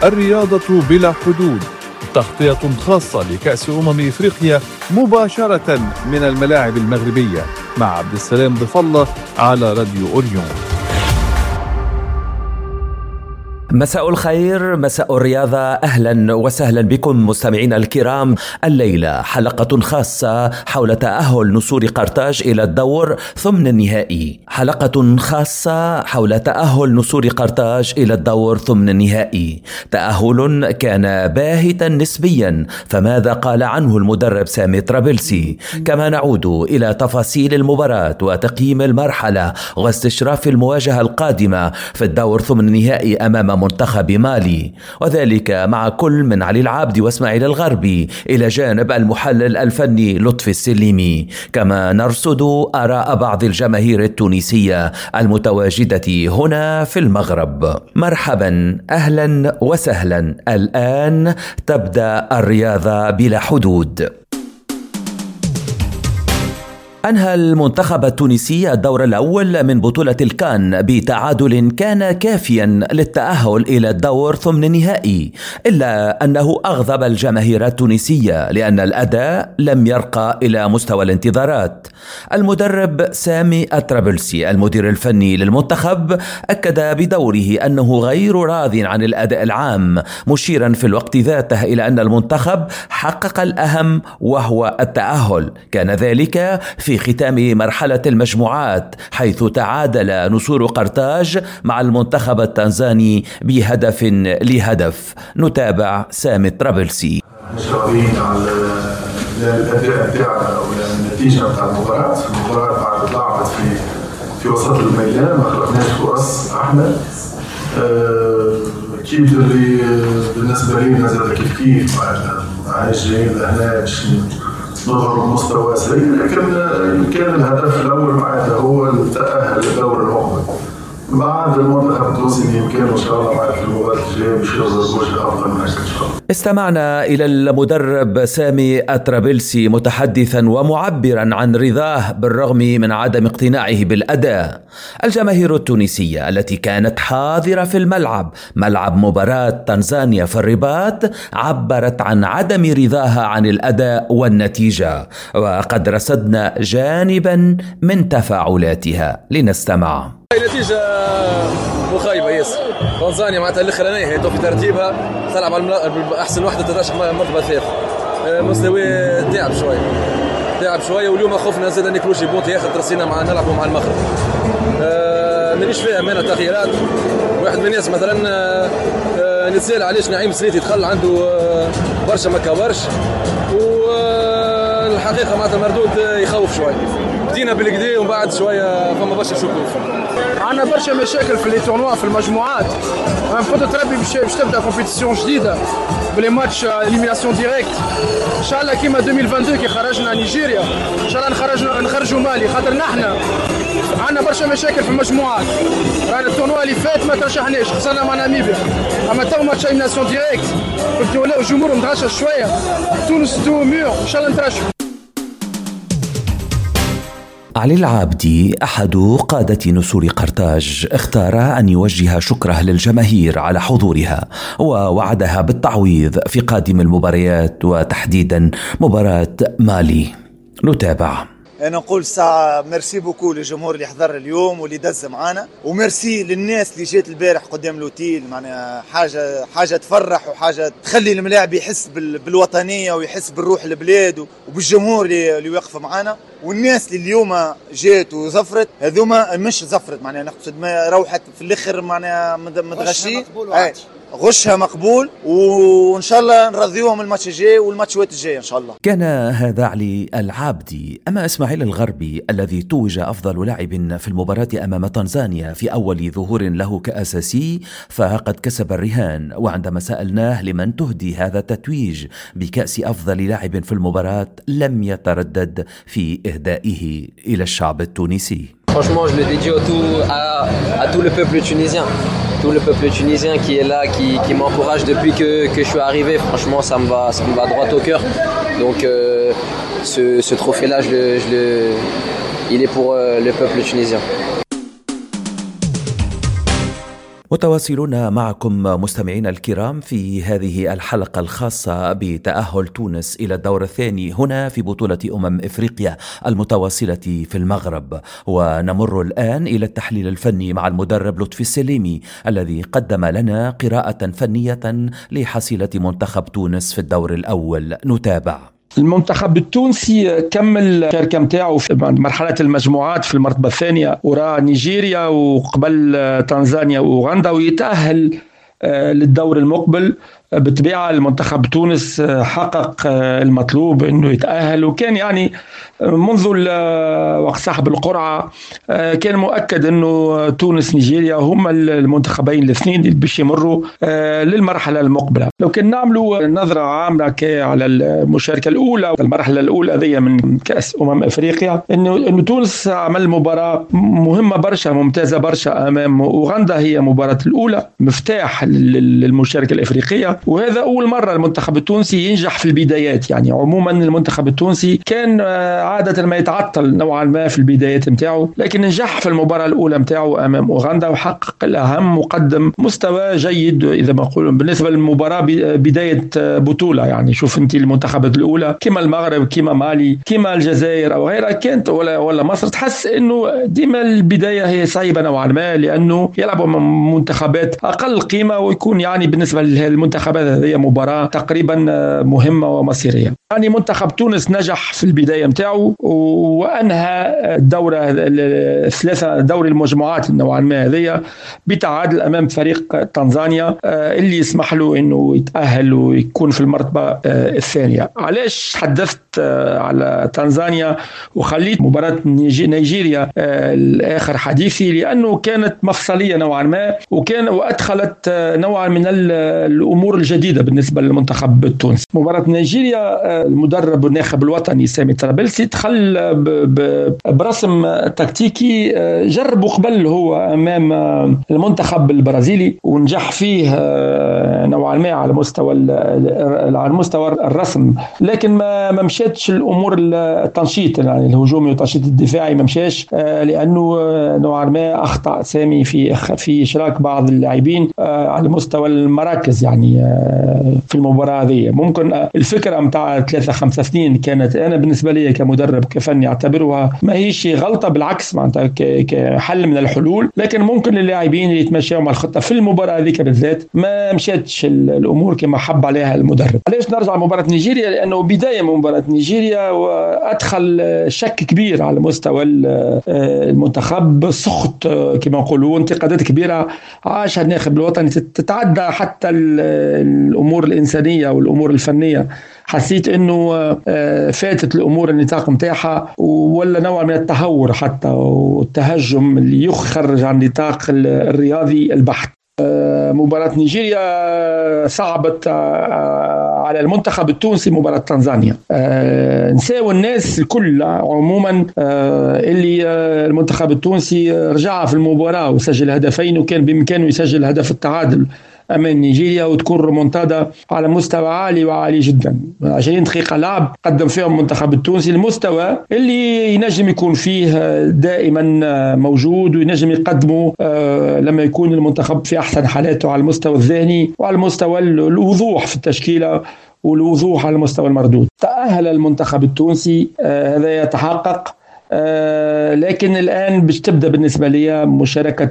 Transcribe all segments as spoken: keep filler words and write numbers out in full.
الرياضة بلا حدود، تغطية خاصة لكأس أمم إفريقيا مباشرة من الملاعب المغربية مع عبد السلام ضف الله على راديو أوريون. مساء الخير، مساء الرياضة، أهلا وسهلا بكم مستمعينا الكرام. الليلة حلقة خاصة حول تأهل نسور قرطاج إلى الدور ثمن النهائي. حلقة خاصة حول تأهل نسور قرطاج إلى الدور ثمن النهائي. تأهل كان باهتا نسبيا، فماذا قال عنه المدرب سامي طرابلسي؟ كما نعود إلى تفاصيل المباراة وتقييم المرحلة واستشراف المواجهة القادمة في الدور ثمن النهائي أمام منتخب مالي، وذلك مع كل من علي العابدي واسماعيل الغربي إلى جانب المحلل الفني لطفي السليمي. كما نرصد آراء بعض الجماهير التونسية المتواجدة هنا في المغرب. مرحبا، أهلا وسهلا. الآن تبدأ الرياضة بلا حدود. أنهى المنتخب التونسي الدور الأول من بطولة الكان بتعادل كان كافيا للتأهل إلى الدور ثمن النهائي، إلا أنه أغضب الجماهير التونسية لأن الأداء لم يرقى إلى مستوى الانتظارات. المدرب سامي طرابلسي المدير الفني للمنتخب أكد بدوره أنه غير راض عن الأداء العام، مشيرا في الوقت ذاته إلى أن المنتخب حقق الأهم وهو التأهل. كان ذلك في في ختام مرحلة المجموعات، حيث تعادل نسور قرطاج مع المنتخب التنزاني بهدف لهدف. نتابع سامي طرابلسي. مشغولين على الأداء بتاعنا والنتيجة بتاع المباراة. المباراة بعد لعبت في في وسط الميدان، ما خلقناش فرص احنا. أكيد اللي بالنسبة لي زاد كيف كيف مع الجايين لهنا باش نظهر مستوى سيء، لكن كان الهدف الأول معناتها هو التأهل للدور المقبل. بعد المنتخب التونسي بإمكانه إن شاء الله مع المباراة الجاية باش يظهر وجه أفضل من هيك إن شاء الله. استمعنا إلى المدرب سامي طرابلسي متحدثا ومعبرا عن رضاه بالرغم من عدم اقتناعه بالأداء. الجماهير التونسية التي كانت حاضرة في الملعب ملعب مباراة تنزانيا في الرباط عبرت عن عدم رضاها عن الأداء والنتيجة، وقد رصدنا جانبا من تفاعلاتها. لنستمع. النتيجة مخيبة ياسر. تنزانيا معناتها الاخرانية هي في ترتيبها تلعب على احسن وحدة ترشح مرتبة ثالثة. مستوى تعب شوية تعب شوية واليوم خفنا زاد ان كلوشي بونت ياخذ ترسينا مع نلعبوا مع المغرب. أه مانيش فاهم انا تغييرات. واحد من الناس مثلا أه نتسال علاش نعيم سليتي دخل عنده أه برشا ما كبرش، والحقيقة معناتها المردود يخوف شوية. بدينا بالكدا ومن بعد شوية فما برشا شكوك. عندنا برشا مشاكل في لي تورنوا في المجموعات. نفوتوا تربي باش تبدا كومبيتيسيون جديده بلي ماتش اليميناسيون ديريكت ان شاء الله كيما ألفين واثنين كي خرجنا نيجيريا ان شاء الله نخرجنا نخرجوا مالي، خاطر نحن عندنا برشا مشاكل في المجموعات. رانا التورنوا اللي فات ما ترشحناش، خسرنا مع ناميبيا، اما تو ماتش اليميناسيون ديريكت كنت ولاو الجمهور متغشش شويه. تونس تو ميور ان شاء الله نترشحوا. علي العابدي أحد قادة نسور قرطاج اختار أن يوجه شكره للجماهير على حضورها، ووعدها بالتعويض في قادم المباريات وتحديدا مباراة مالي. نتابع. أنا نقول ساعة ميرسي بوكو للجمهور اللي حضر اليوم واللي دز معانا، وميرسي للناس اللي جات البارح قدام لوتيل. معناها حاجة حاجة تفرح وحاجة تخلي الملاعب يحس بالوطنية ويحس بالروح البلاد وبالجمهور اللي واقف معانا. والناس اللي اليوم جات وزفرت هذوما مش زفرت، معناها نقصد ما روحت في الآخر معناها متغشي غشها مقبول، وإن شاء الله نرضيوهم الماتش الجاي والماتشات الجاية إن شاء الله. كان هذا علي العابدي. أما إسماعيل الغربي الذي توج أفضل لاعب في المباراة أمام تنزانيا في أول ظهور له كأساسي، فقد كسب الرهان. وعندما سألناه لمن تهدي هذا التتويج بكأس أفضل لاعب في المباراة لم يتردد في إهدائه إلى الشعب التونسي. Franchement, je le dédie à tout, à, à tout le peuple tunisien. Tout le peuple tunisien qui est là, qui, qui m'encourage depuis que, que je suis arrivé. Franchement, ça me va, ça me va droit au cœur. Donc, euh, ce, ce trophée-là, je le, je le, il est pour euh, le peuple tunisien. متواصلون معكم مستمعين الكرام في هذه الحلقة الخاصة بتأهل تونس إلى الدور الثاني هنا في بطولة أمم إفريقيا المتواصلة في المغرب. ونمر الآن إلى التحليل الفني مع المدرب لطفي السليمي الذي قدم لنا قراءة فنية لحصيلة منتخب تونس في الدور الأول. نتابع. المنتخب التونسي كمل الشركة متاعه في مرحلة المجموعات في المرتبة الثانية وراء نيجيريا وقبل تنزانيا وأوغندا، ويتأهل للدور المقبل. بالطبيعة المنتخب تونس حقق المطلوب انه يتأهل، وكان يعني منذ وقت سحب القرعة كان مؤكد انه تونس نيجيريا هم المنتخبين الاثنين اللي باش يمروا للمرحلة المقبلة. لو كان نعملوا نظرة عامة على المشاركة الأولى، المرحلة الأولى هذه من كأس أمم إفريقيا، انه انه تونس عمل مباراة مهمة برشا، ممتازة برشا أمام أوغندا. هي مباراة الأولى مفتاح للمشاركة الإفريقية، وهذا أول مرة المنتخب التونسي ينجح في البدايات. يعني عموما المنتخب التونسي كان عادة ما يتعطل نوعا ما في البدايات متاعه، لكن نجح في المباراة الأولى متاعه أمام أوغندا وحقق الأهم وقدم مستوى جيد إذا ما نقول بالنسبة للمباراة بداية بطولة. يعني شوف أنت المنتخبات الأولى كما المغرب كما مالي كما الجزائر أو غيرها كانت ولا ولا مصر، تحس إنه ديما البداية هي صعبة نوعا ما، لأنه يلعبوا منتخبات أقل قيمة، ويكون يعني بالنسبة للمنتخبات هذه مباراة تقريبا مهمة ومصيرية. يعني منتخب تونس نجح في البداية متاعه وأنهى الدورة الثلاثة دوري المجموعات نوعا ما هذه بتعادل أمام فريق تنزانيا اللي يسمح له إنه يتأهل ويكون في المرتبة الثانية. علاش حدثت على تنزانيا وخليت مباراة نيجيريا الآخر حديثي؟ لأنه كانت مفصلية نوعا ما، وكان وأدخلت نوعا من الأمور الجديدة بالنسبة للمنتخب التونسي. مباراة نيجيريا المدرب الناخب الوطني سامي ترابلسي دخل برسم تكتيكي جربه قبل هو أمام المنتخب البرازيلي ونجح فيه نوعا ما على مستوى على مستوى الرسم، لكن ما ما مشاتش الأمور التنشيط يعني الهجومي والتنشيط الدفاعي ما مشاش، لأنه نوعا ما أخطأ سامي في في إشراك بعض اللاعبين على مستوى المراكز. يعني في المباراة هذه ممكن الفكرة متاع ثلاثة خمسة اثنين كانت أنا بالنسبة لي كمدرب كفني أعتبرها ما هيش غلطة، بالعكس معناتها كحل من الحلول، لكن ممكن للاعبين اللي يتمشوا مع الخطة في المباراة هذيك بالذات ما مشاتش الأمور كما حب عليها المدرب. علاش نرجع لمباراة نيجيريا؟ لأنه بداية من مباراة نيجيريا وأدخل شك كبير على مستوى المنتخب، سخط كما نقولوا، انتقادات كبيرة عاشها الناخب الوطني تتعدى حتى الأمور الإنسانية والأمور الفنية. حسيت انه فاتت الامور النطاق متاعها ولا نوع من التهور حتى والتهجم اللي يخرج عن نطاق الرياضي البحت. مباراة نيجيريا صعبت على المنتخب التونسي مباراة تنزانيا. نساو الناس الكل عموما اللي المنتخب التونسي رجع في المباراة وسجل هدفين، وكان بإمكانه يسجل هدف التعادل أمام نيجيريا وتكون ريمونتادا على مستوى عالي وعالي جدا. عشرين دقيقة لعب قدم فيهم المنتخب التونسي المستوى اللي ينجم يكون فيه دائما موجود وينجم يقدمه لما يكون المنتخب في أحسن حالاته على المستوى الذهني وعلى المستوى الوضوح في التشكيلة والوضوح على المستوى المردود. تأهل المنتخب التونسي، هذا يتحقق، آه لكن الآن باش تبدأ بالنسبة لي مشاركة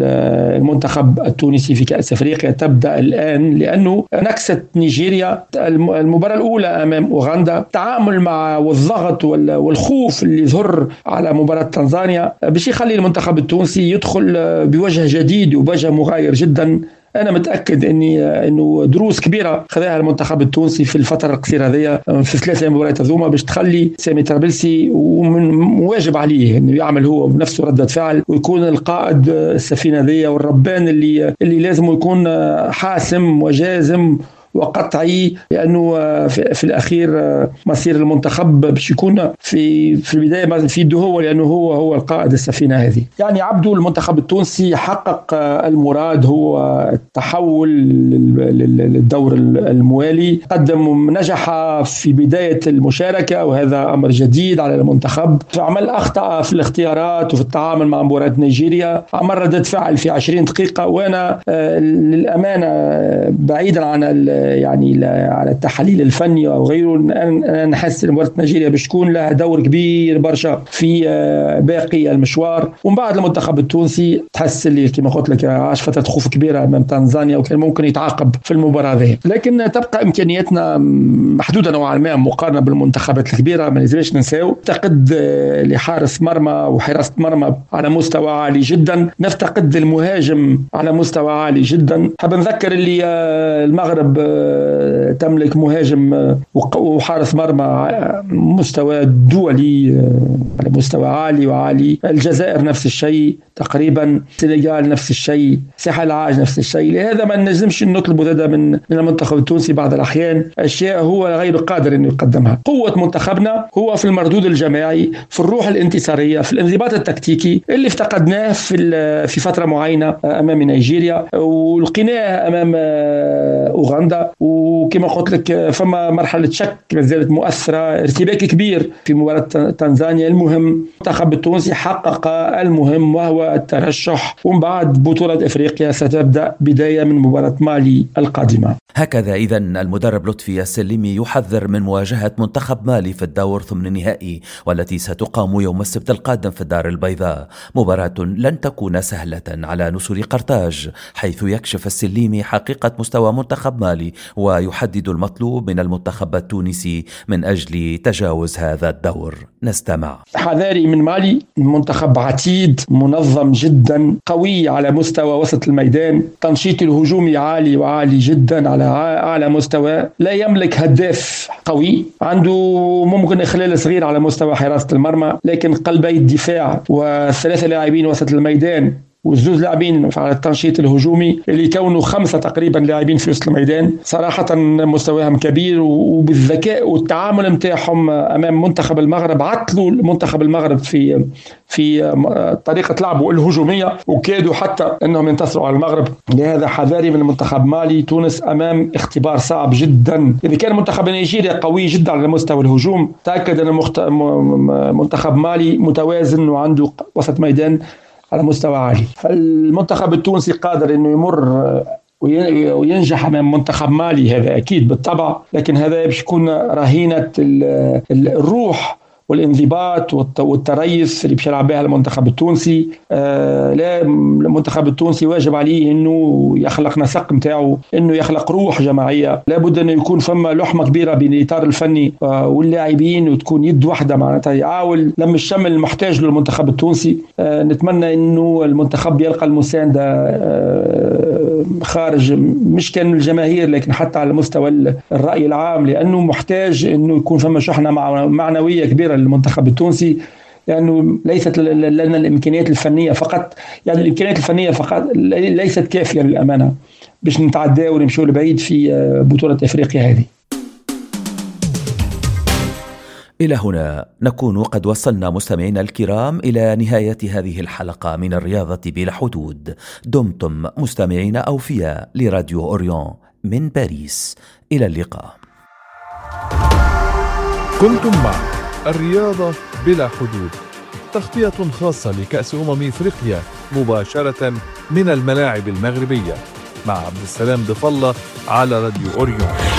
المنتخب التونسي في كأس أفريقيا تبدأ الآن، لأنه نكسة نيجيريا المباراة الأولى أمام أوغندا، التعامل مع والضغط والخوف اللي ظهر على مباراة تنزانيا باش يخلي المنتخب التونسي يدخل بوجه جديد وبوجه مغاير جدا. أنا متأكد إني إنه دروس كبيرة خذها المنتخب التونسي في الفترة القصيرة هذه في الثلاثة مباريات هذوما باش تخلي سامي ترابلسي ومن واجب عليه إنه يعمل هو بنفسه ردة فعل ويكون القائد السفينة هذه والربان اللي اللي لازم يكون حاسم وجازم وقطعي، لأنه في الأخير مصير المنتخب باش يكون في في البداية في يده هو، لأنه هو هو القائد السفينة هذه. يعني عبدو المنتخب التونسي حقق المراد، هو التحول للدور الموالي، قدم نجح في بداية المشاركة وهذا أمر جديد على المنتخب. عمل أخطأ في الاختيارات وفي التعامل مع مباراة نيجيريا، عمل ردة فعل في عشرين دقيقة، وأنا للأمانة بعيدا عن يعني على التحليل الفني أو غيره، أنا نحس إن مباراة نيجيريا باش تكون لها دور كبير برشا في باقي المشوار. ومن بعد المنتخب التونسي تحس اللي كما قلت لك عاش فترة خوف كبيرة أمام تنزانيا وكان ممكن يتعاقب في المباراة هذه، لكن تبقى إمكانياتنا محدودة نوعا ما مقارنة بالمنتخبات الكبيرة. ما لازمش ننساو نفتقد لحارس مرمى وحراسة مرمى على مستوى عالي جدا، نفتقد المهاجم على مستوى عالي جدا. حاب نذكر اللي المغرب تملك مهاجم وحارس مرمى مستوى دولي على مستوى عالي وعالي، الجزائر نفس الشيء تقريبا، السنغال نفس الشيء، ساحل العاج نفس الشيء. لهذا ما نجمش نطلب هذا من من المنتخب التونسي بعض الأحيان أشياء هو غير قادر أن يقدمها. قوة منتخبنا هو في المردود الجماعي، في الروح الانتصارية، في الانضباط التكتيكي اللي افتقدناه في في فترة معينة أمام نيجيريا ولقيناه أمام أوغندا. وكما قلت لك فما مرحلة شك ما زالت مؤثرة، ارتباك كبير في مباراة تنزانيا. المهم المنتخب التونسي حقق المهم وهو الترشح، ومن بعد بطولة إفريقيا ستبدأ بداية من مباراة مالي القادمة. هكذا إذن المدرب لطفي السليمي يحذر من مواجهة منتخب مالي في الدور ثمن النهائي، والتي ستقام يوم السبت القادم في الدار البيضاء. مباراة لن تكون سهلة على نسور قرطاج، حيث يكشف السليمي حقيقة مستوى منتخب مالي ويحدد المطلوب من المنتخب التونسي من أجل تجاوز هذا الدور. نستمع. حذاري من مالي، منتخب عتيد منظم جدا، قوي على مستوى وسط الميدان، تنشيط الهجومي عالي وعالي جدا على أعلى مستوى، لا يملك هداف قوي، عنده ممكن إخلال صغير على مستوى حراسة المرمى، لكن قلبي الدفاع وثلاثة لاعبين وسط الميدان والزوز لاعبين على التنشيط الهجومي اللي يكونوا خمسة تقريبا لاعبين في وسط الميدان، صراحة مستواهم كبير. وبالذكاء والتعامل متاعهم أمام منتخب المغرب عطلوا منتخب المغرب في في طريقة لعبه الهجومية، وكادوا حتى أنهم ينتصروا على المغرب. لهذا حذاري من منتخب مالي. تونس أمام اختبار صعب جدا. إذا كان منتخب نيجيريا قوي جدا على مستوى الهجوم، تأكد أن منتخب مالي متوازن وعنده وسط ميدان على مستوى عالي. فالمنتخب التونسي قادر انه يمر وينجح امام منتخب مالي، هذا اكيد بالطبع، لكن هذا باش يكون رهينة الروح والانضباط والتريث اللي باش يلعب بها المنتخب التونسي. آه لا المنتخب التونسي واجب عليه انه يخلق نسق نتاعو، انه يخلق روح جماعيه، لابد انه يكون فما لحمه كبيره بين الاطار الفني آه واللاعبين، وتكون يد واحده معناتها يعاول لم الشمل المحتاج للمنتخب التونسي. آه نتمنى انه المنتخب يلقى المسانده آه خارج، مش كان من الجماهير لكن حتى على مستوى الراي العام، لانه محتاج انه يكون فما شحنه معنويه كبيره للمنتخب التونسي، لأنه ليست لنا الإمكانيات الفنية فقط، يعني الإمكانيات الفنية فقط ليست كافية للأمانة باش نتعدى ونمشوا لبعيد في بطولة إفريقيا هذه. إلى هنا نكون قد وصلنا مستمعينا الكرام إلى نهاية هذه الحلقة من الرياضة بلا حدود. دمتم مستمعين أوفياء لراديو أوريون من باريس. إلى اللقاء. كنتم مع الرياضة بلا حدود، تغطية خاصة لكأس أمم إفريقيا مباشرة من الملاعب المغربية مع عبد السلام ضفلة على راديو أوريون.